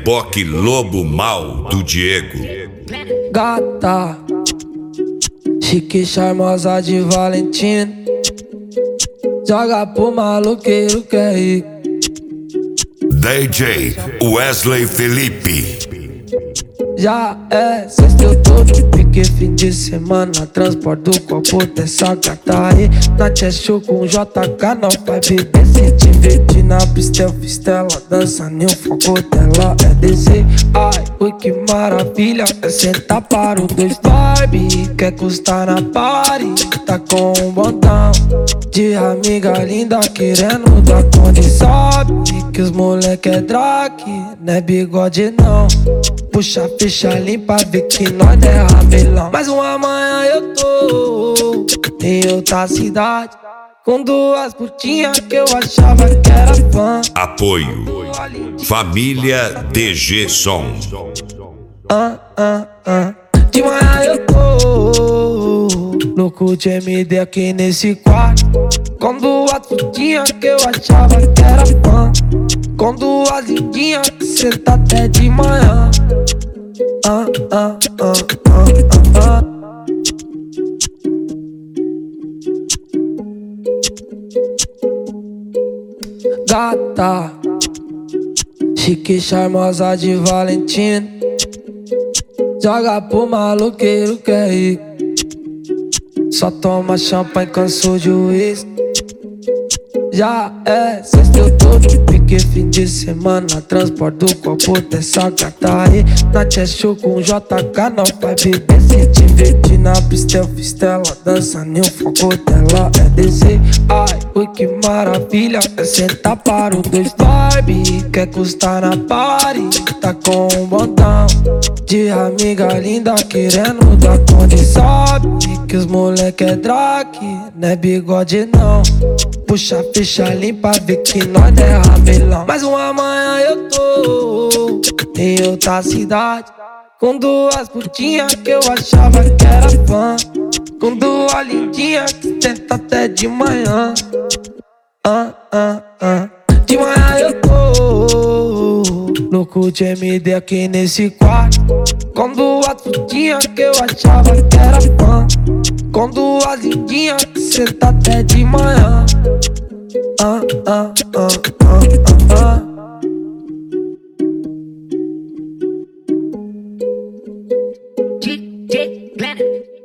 reboque lobo mal do Diego. Gata, chique charmosa de Valentino, joga pro maloqueiro que é rico. DJ Wesley Felipe. Já é sexta, eu tô de pique, fim de semana, transporte do copo dessa gata aí. Na show com JK, não vai beber, se divertir na pista, eu fiz tela, dança nem o foco dela é descer. Ai, oi que maravilha, é sentar para o dois Barbie, quer custar na party, tá com um botão de amiga linda querendo dar conta. Sabe que os moleque é drag, não é bigode não. Puxa, ficha limpa, vê que nós é rabelão. Mais uma manhã eu tô em outra cidade, com duas putinhas que eu achava que era fã. Apoio Família DG Som. De manhã eu tô louco de MD aqui nesse quarto, com duas putinhas que eu achava que era fã, com duas lindinhas que senta até de manhã. Gata, chique charmosa de Valentino, joga pro maloqueiro que é rico. Só toma champanhe, cansou de uísque. Já é sexta, eu tô de pique, fim de semana, transporte do copo dessa gata aí. Na show com JK, não vai beber, se divertir na pista, eu fiz tela, dança nem o foco dela é descer. Ai, oi que maravilha, é sentar para o dois Barbie, quer custar na party, tá com um botão de amiga linda querendo dar conta. Sabe que os moleque é drag, não é bigode não. Puxa, ficha limpa, vê que nós é rabelão. Mais uma manhã eu tô em outra cidade, com duas putinhas que eu achava que era fã, com duas lindinhas que tenta até de manhã. De manhã eu tô louco de MD aqui nesse quarto, com duas putinhas que eu achava que era fã, com duas lindinhas que senta até de manhã. DJ Planet.